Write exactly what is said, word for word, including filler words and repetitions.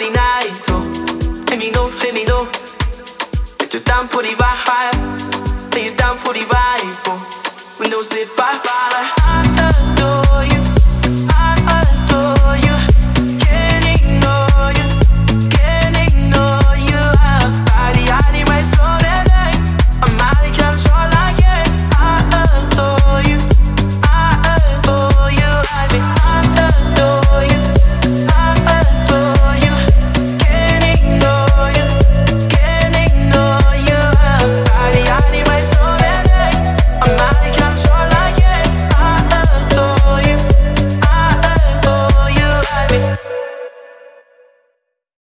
the night, oh. Let me know, let me know that you're down for the vibe. That you're down for the vibe, oh. We know say bye bye. I adore you.